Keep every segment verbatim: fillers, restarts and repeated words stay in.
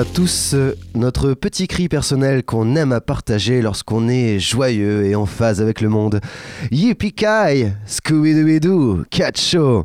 a tous euh, notre petit cri personnel qu'on aime à partager lorsqu'on est joyeux et en phase avec le monde. Yippee-ki, Scooby-Dooby-Doo, Catcho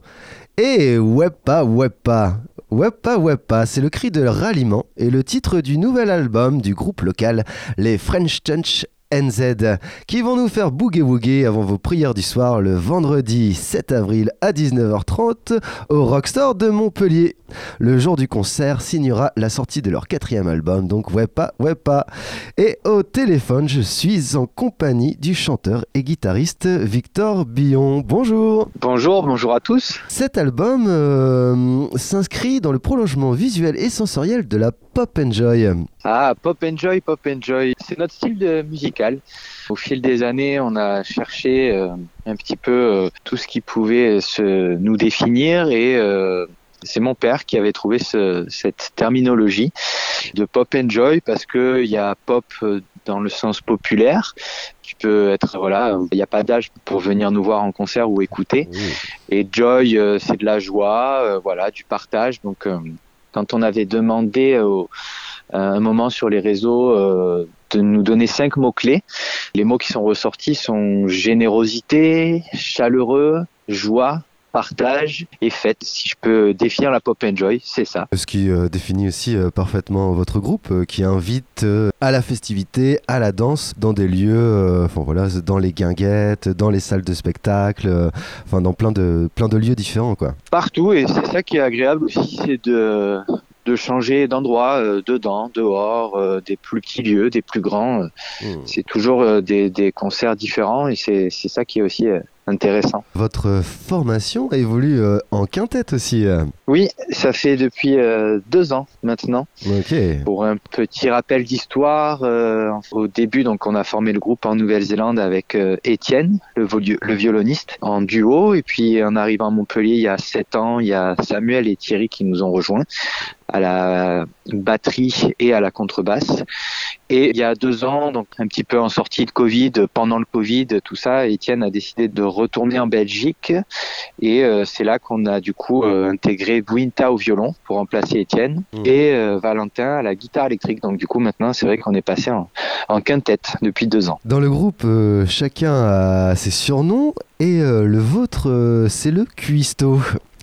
et Wepa Wepa. Wepa Wepa, c'est le cri de ralliement et le titre du nouvel album du groupe local, les French Touch N Z, qui vont nous faire boogie-woogie avant vos prières du soir le vendredi sept avril à dix-neuf heures trente au Rockstore de Montpellier. Le jour du concert signera la sortie de leur quatrième album, donc Wepa Wepa. Et au téléphone, je suis en compagnie du chanteur et guitariste Victor Billon. Bonjour. Bonjour, bonjour à tous. Cet album euh, s'inscrit dans le prolongement visuel et sensoriel de la Pop Enjoy. Ah, Pop Enjoy, Pop Enjoy, c'est notre style de musical. Au fil des années, on a cherché euh, un petit peu euh, tout ce qui pouvait se, nous définir et euh, c'est mon père qui avait trouvé ce, cette terminologie de Pop Enjoy parce que il y a pop dans le sens populaire. Tu peux être, voilà, il n'y a pas d'âge pour venir nous voir en concert ou écouter. Mmh. Et Joy, euh, c'est de la joie, euh, voilà, du partage. Donc, euh, quand on avait demandé au, à un moment sur les réseaux euh, de nous donner cinq mots-clés, les mots qui sont ressortis sont générosité, chaleureux, joie, partage et fête. Si je peux définir la Pop Enjoy, c'est ça. Ce qui euh, définit aussi euh, parfaitement votre groupe euh, qui invite euh, à la festivité, à la danse dans des lieux, euh, enfin voilà, dans les guinguettes, dans les salles de spectacle, euh, enfin dans plein de plein de lieux différents quoi. Partout, et c'est ça qui est agréable aussi, c'est de de changer d'endroit, euh, dedans, dehors, euh, des plus petits lieux, des plus grands. Euh, mmh. C'est toujours euh, des des concerts différents et c'est c'est ça qui est aussi euh, intéressant. Votre formation évolue euh, en quintette aussi. Euh. Oui, ça fait depuis euh, deux ans maintenant. Ok. Pour un petit rappel d'histoire, euh, au début, donc on a formé le groupe en Nouvelle-Zélande avec euh, Étienne, le, vo- le violoniste, en duo. Et puis en arrivant à Montpellier il y a sept ans, il y a Samuel et Thierry qui nous ont rejoints à la batterie et à la contrebasse. Et il y a deux ans, donc un petit peu en sortie de Covid, pendant le Covid, tout ça, Étienne a décidé de retourner en Belgique et euh, c'est là qu'on a du coup euh, intégré Bouinta au violon pour remplacer Étienne mmh. et euh, Valentin à la guitare électrique. Donc du coup maintenant c'est vrai qu'on est passé en, en quintette depuis deux ans. Dans le groupe, euh, chacun a ses surnoms et euh, le vôtre euh, c'est le cuistot.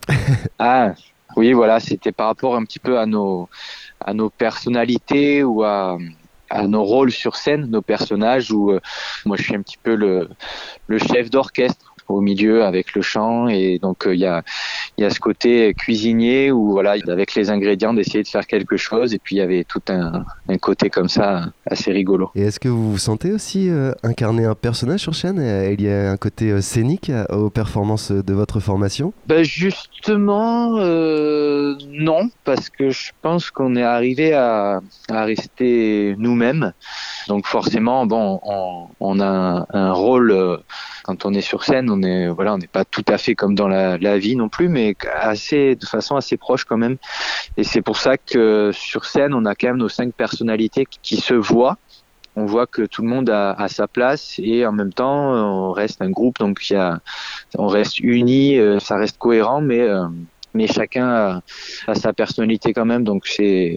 Ah oui, voilà, c'était par rapport un petit peu à nos à nos personnalités ou à à nos rôles sur scène, nos personnages, où euh, moi je suis un petit peu le, le chef d'orchestre au milieu avec le chant et donc il euh, y a il y a ce côté cuisinier où voilà avec les ingrédients d'essayer de faire quelque chose et puis il y avait tout un, un côté comme ça assez rigolo. Et est-ce que vous vous sentez aussi euh, incarner un personnage sur scène? Il y a un côté euh, scénique aux performances de votre formation? Ben justement euh, non, parce que je pense qu'on est arrivé à, à rester nous-mêmes. Donc forcément bon on, on a un, un rôle euh, quand on est sur scène, on est voilà, on n'est pas tout à fait comme dans la, la vie non plus, mais assez de façon assez proche quand même. Et c'est pour ça que sur scène, on a quand même nos cinq personnalités qui se voient. On voit que tout le monde a, a sa place et en même temps, on reste un groupe, donc il y a, on reste unis, ça reste cohérent, mais mais chacun a, a sa personnalité quand même. Donc c'est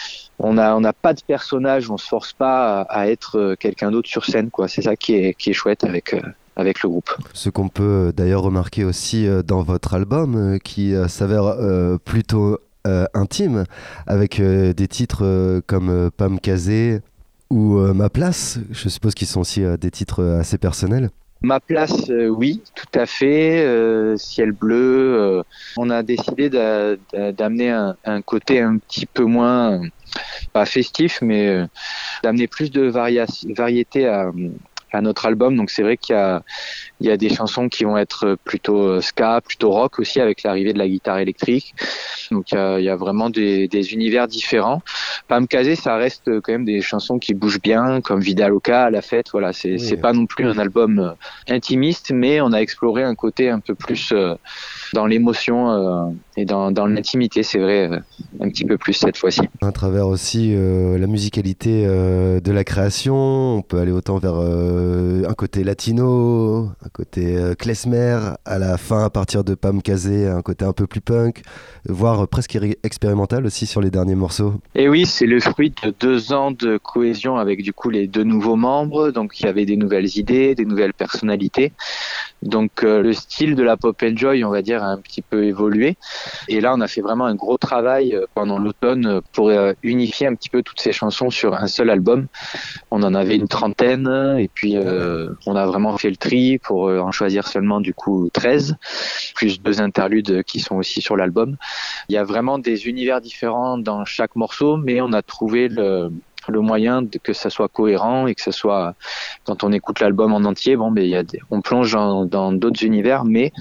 On a, on n'a pas de personnage, on se force pas à, à être quelqu'un d'autre sur scène, quoi. C'est ça qui est, qui est chouette avec, euh, avec le groupe. Ce qu'on peut d'ailleurs remarquer aussi dans votre album, euh, qui euh, s'avère euh, plutôt euh, intime, avec euh, des titres euh, comme euh, Pam Kazé ou euh, Ma Place. Je suppose qu'ils sont aussi euh, des titres assez personnels. Ma place, euh, oui, tout à fait. Euh, Ciel bleu. Euh, on a décidé d'a, d'a, d'amener un, un côté un petit peu moins, pas festif, mais euh, d'amener plus de varia- variété à, à notre album. Donc c'est vrai qu'il y a, il y a des chansons qui vont être plutôt ska, plutôt rock aussi, avec l'arrivée de la guitare électrique. Donc il y a, il y a vraiment des, des univers différents. Pam Kazé, ça reste quand même des chansons qui bougent bien, comme Vida Loca, La Fête. Voilà, c'est, oui. c'est pas non plus un album intimiste, mais on a exploré un côté un peu plus euh, dans l'émotion euh, et dans, dans l'intimité, c'est vrai, euh, un petit peu plus cette fois-ci. À travers aussi euh, la musicalité euh, de la création, on peut aller autant vers euh, euh, un côté latino, un côté euh, klezmer, à la fin à partir de Pam Kazé, un côté un peu plus punk, voire presque er- expérimental aussi sur les derniers morceaux. Et oui, c'est le fruit de deux ans de cohésion avec du coup les deux nouveaux membres, donc il y avait des nouvelles idées, des nouvelles personnalités. Donc euh, le style de la pop enjoy, on va dire, a un petit peu évolué. Et là, on a fait vraiment un gros travail euh, pendant l'automne pour euh, unifier un petit peu toutes ces chansons sur un seul album. On en avait une trentaine et puis euh, on a vraiment fait le tri pour euh, en choisir seulement du coup treize, plus deux interludes qui sont aussi sur l'album. Il y a vraiment des univers différents dans chaque morceau, mais on a trouvé le le moyen de que ça soit cohérent et que ça soit, quand on écoute l'album en entier, bon, ben, il y a des, on plonge dans, dans d'autres univers, mais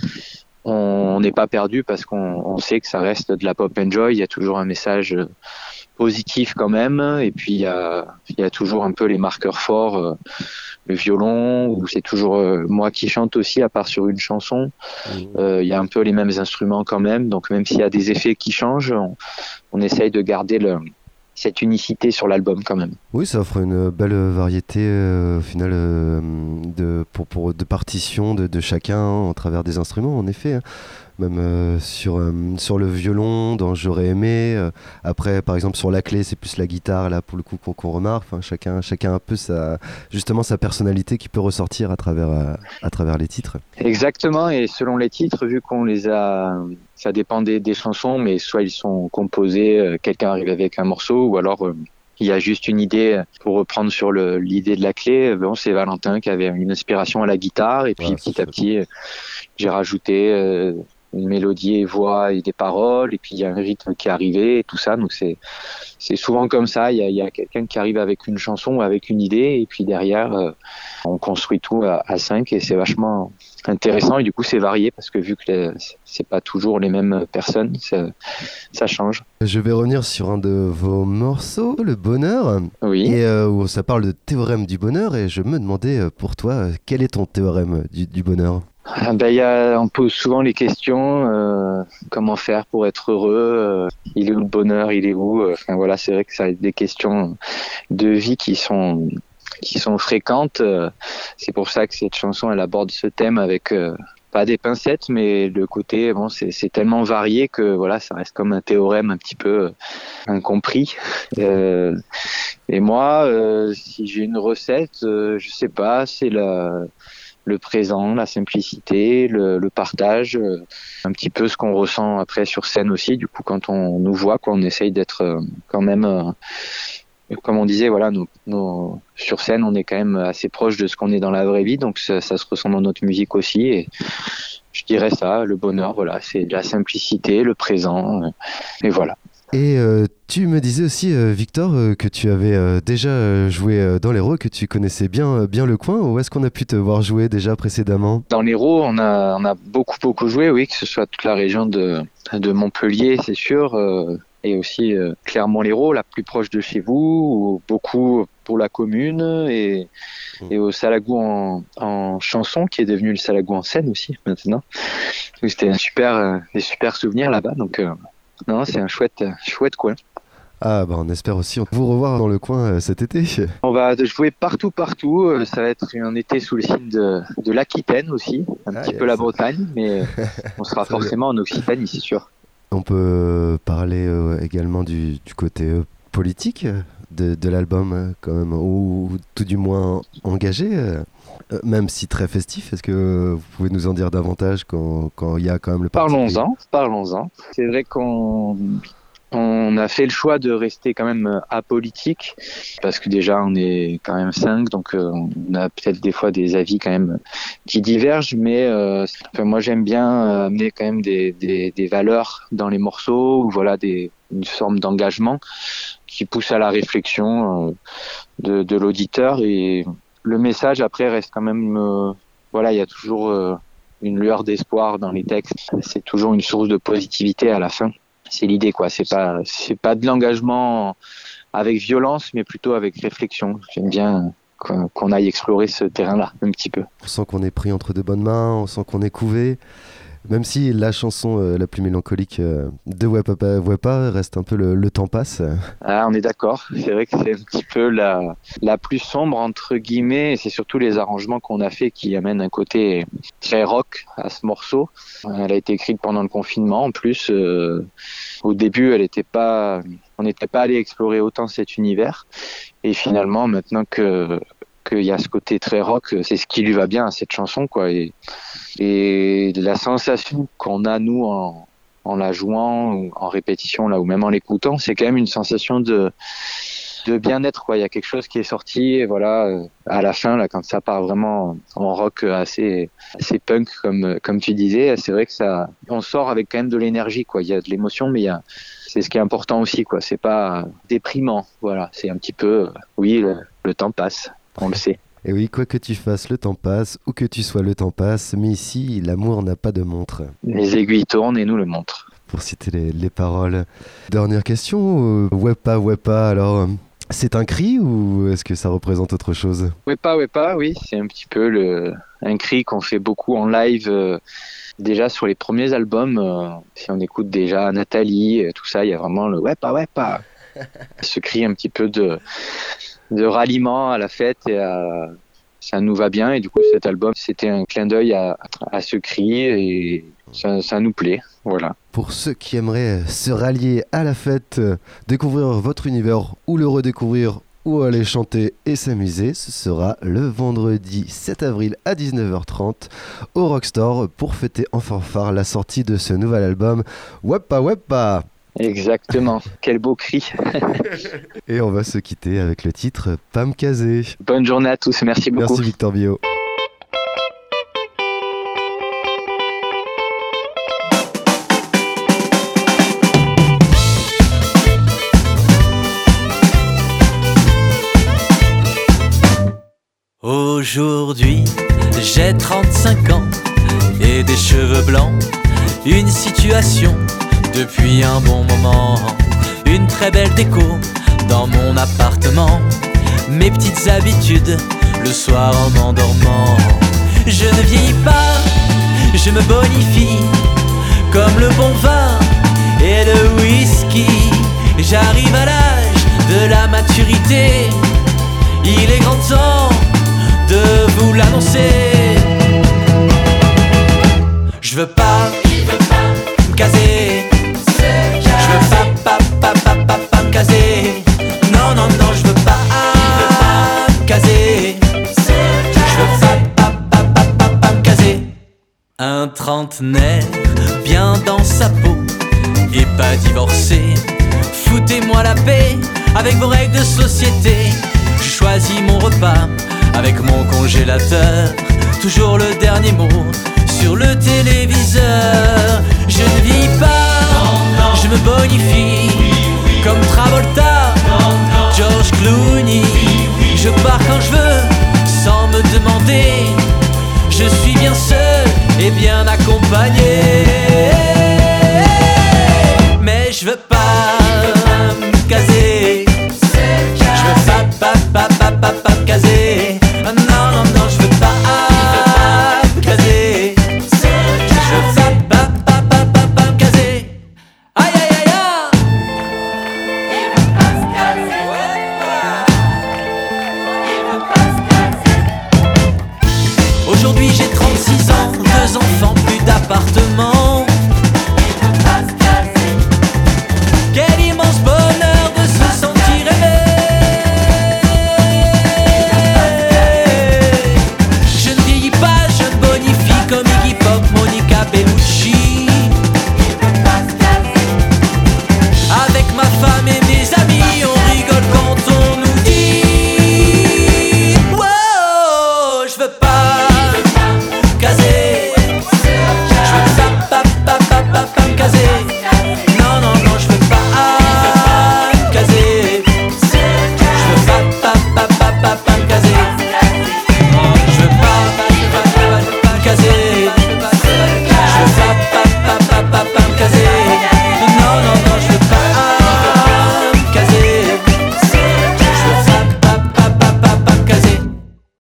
on n'est pas perdu parce qu'on on sait que ça reste de la pop enjoy. Il y a toujours un message positif quand même, et puis il y a, il y a toujours un peu les marqueurs forts, euh, le violon, où c'est toujours euh, moi qui chante aussi, à part sur une chanson. Euh, il y a un peu les mêmes instruments quand même, donc même s'il y a des effets qui changent, on, on essaye de garder le cette unicité sur l'album quand même. Oui, ça offre une belle variété euh, au final euh, de, pour, pour, de partitions de, de chacun hein, au travers des instruments en effet. Hein. Même euh, sur, euh, sur le violon, dans J'aurais aimé. Euh, après, par exemple, sur la clé, c'est plus la guitare, là, pour le coup, qu'on, qu'on remarque. Enfin, chacun, chacun a un peu sa, justement sa personnalité qui peut ressortir à travers, à, à travers les titres. Exactement, et selon les titres, vu qu'on les a... Ça dépend des, des chansons, mais soit ils sont composés, euh, quelqu'un arrive avec un morceau, ou alors... Euh, il y a juste une idée, pour reprendre sur le, l'idée de la clé, bon, c'est Valentin qui avait une inspiration à la guitare, et puis ouais, petit à petit, j'ai rajouté euh, une mélodie et voix et des paroles, et puis il y a un rythme qui est arrivé, et tout ça, donc c'est, c'est souvent comme ça, il y a, il y a quelqu'un qui arrive avec une chanson ou avec une idée, et puis derrière, euh, on construit tout à, à cinq, et c'est vachement intéressant, et du coup c'est varié, parce que vu que les, c'est pas toujours les mêmes personnes, ça, ça change. Je vais revenir sur un de vos morceaux, Le Bonheur, oui. et euh, où ça parle de théorème du bonheur, et je me demandais pour toi, quel est ton théorème du, du bonheur ? Ah ben, y a, on pose souvent les questions, euh, comment faire pour être heureux, euh, il est où le bonheur, il est où, enfin voilà, c'est vrai que ça a des questions de vie qui sont qui sont fréquentes, c'est pour ça que cette chanson elle aborde ce thème avec euh, pas des pincettes, mais le côté bon c'est, c'est tellement varié que voilà, ça reste comme un théorème un petit peu incompris. Euh, et moi, euh, si j'ai une recette, euh, je sais pas, c'est la le présent, la simplicité, le, le partage, euh, un petit peu ce qu'on ressent après sur scène aussi. Du coup, quand on nous voit, quoi, on essaye d'être euh, quand même, euh, comme on disait, voilà, nos, nos, sur scène, on est quand même assez proche de ce qu'on est dans la vraie vie, donc ça, ça se ressent dans notre musique aussi. Et je dirais ça, le bonheur, voilà, c'est la simplicité, le présent, euh, et voilà. Et euh, tu me disais aussi, euh, Victor, euh, que tu avais euh, déjà euh, joué euh, dans l'Hérault, que tu connaissais bien, euh, bien le coin. Où est-ce qu'on a pu te voir jouer déjà précédemment ? Dans l'Hérault, on a, on a beaucoup, beaucoup joué, oui, que ce soit toute la région de, de Montpellier, c'est sûr, euh, et aussi euh, Clermont-Lérault, la plus proche de chez vous, ou beaucoup pour la commune, et, mmh. et au Salagou en, en chanson, qui est devenu le Salagou en scène aussi, maintenant. Donc, c'était un super, euh, des super souvenirs là-bas, donc... Euh, Non, c'est un chouette, chouette coin. Ah bah on espère aussi vous revoir dans le coin euh, cet été. On va jouer partout, partout. Euh, ça va être un été sous le signe de, de l'Aquitaine aussi, un ah, petit yes. peu la Bretagne, mais on sera forcément bien. En Occitanie, c'est sûr. On peut parler euh, également du, du côté euh, politique de, de l'album, euh, quand même, ou tout du moins engagé. Euh. Euh, même si très festif, est-ce que vous pouvez nous en dire davantage quand, quand il y a quand même le parti ? Parlons-en, parlons-en. C'est vrai qu'on on a fait le choix de rester quand même apolitique, parce que déjà on est quand même cinq, donc euh, on a peut-être des fois des avis quand même qui divergent, mais euh, enfin, moi j'aime bien amener quand même des, des, des valeurs dans les morceaux, ou voilà, des, une forme d'engagement qui pousse à la réflexion euh, de, de l'auditeur, et le message après reste quand même, euh, voilà, il y a toujours euh, une lueur d'espoir dans les textes. C'est toujours une source de positivité à la fin. C'est l'idée, quoi. C'est pas, c'est pas de l'engagement avec violence, mais plutôt avec réflexion. J'aime bien qu'on, qu'on aille explorer ce terrain-là un petit peu. On sent qu'on est pris entre de bonnes mains, on sent qu'on est couvé. Même si la chanson euh, la plus mélancolique euh, de Wepa Wepa reste un peu le, le temps passe. Ah, on est d'accord. C'est vrai que c'est un petit peu la, la plus sombre, entre guillemets. Et c'est surtout les arrangements qu'on a fait qui amènent un côté très rock à ce morceau. Elle a été écrite pendant le confinement. En plus, euh, au début, elle était pas, on n'était pas allé explorer autant cet univers. Et finalement, maintenant que qu'il y a ce côté très rock, c'est ce qui lui va bien à cette chanson, quoi. Et, et la sensation qu'on a, nous, en, en la jouant, ou en répétition, là, ou même en l'écoutant, c'est quand même une sensation de, de bien-être, quoi. Il y a quelque chose qui est sorti, et voilà, à la fin, là, quand ça part vraiment en rock assez, assez punk, comme, comme tu disais, c'est vrai que ça, on sort avec quand même de l'énergie, quoi. Il y a de l'émotion, mais il y a, c'est ce qui est important aussi, quoi. C'est pas déprimant, voilà. C'est un petit peu, oui, le, le temps passe. On le sait. Et oui, quoi que tu fasses, le temps passe, où que tu sois, le temps passe, mais ici, l'amour n'a pas de montre. Les aiguilles tournent et nous le montrent. Pour citer les, les paroles. Dernière question, euh, Wepa Wepa, alors, c'est un cri ou est-ce que ça représente autre chose? Wepa Wepa, oui, c'est un petit peu le, un cri qu'on fait beaucoup en live, euh, déjà sur les premiers albums. Euh, si on écoute déjà Nathalie, tout ça, il y a vraiment le Wepa Wepa. Ce cri un petit peu de... de ralliement à la fête et à... ça nous va bien et du coup cet album c'était un clin d'œil à, à ce cri et ça, ça nous plaît, voilà. Pour ceux qui aimeraient se rallier à la fête, découvrir votre univers ou le redécouvrir ou aller chanter et s'amuser, ce sera le vendredi sept avril à dix-neuf heures trente au Rockstore pour fêter en fanfare la sortie de ce nouvel album Wepa Wepa. Exactement, quel beau cri. Et on va se quitter avec le titre Pam Kazé. Bonne journée à tous, merci beaucoup. Merci Victor Bio. Aujourd'hui, j'ai trente-cinq ans et des cheveux blancs, une situation depuis un bon moment, une très belle déco dans mon appartement, mes petites habitudes le soir en m'endormant. Je ne vieillis pas, je me bonifie comme le bon vin et le whisky. J'arrive à l'âge de la maturité, il est grand temps de vous l'annoncer. Je veux pas, me caser. Je veux pas, pas, pas, pas, pas, pas me caser. Non, non, non, je veux pas me caser. Je veux pas, pas, pas, pas, pas, pas me caser. Un trentenaire bien dans sa peau et pas divorcé. Foutez-moi la paix avec vos règles de société. Je choisis mon repas avec mon congélateur. Toujours le dernier mot sur le téléviseur. Je ne vieillis pas, non, non. Je me bonifie, oui, oui. Comme Travolta, non, non. George Clooney, oui, oui. Je pars quand je veux, sans me demander. Je suis bien seul et bien accompagné. Mais je veux pas me caser. Je veux pas, pas, pas, pas, pas, pas me caser. Non, non, non, je veux pas me caser. Je veux pas, pas, pas, pas, pas, pas me caser. Aïe, aïe, aïe, aïe. Il veut pas se caser. Il veut pas se caser. Aujourd'hui j'ai trente-six ans, deux enfants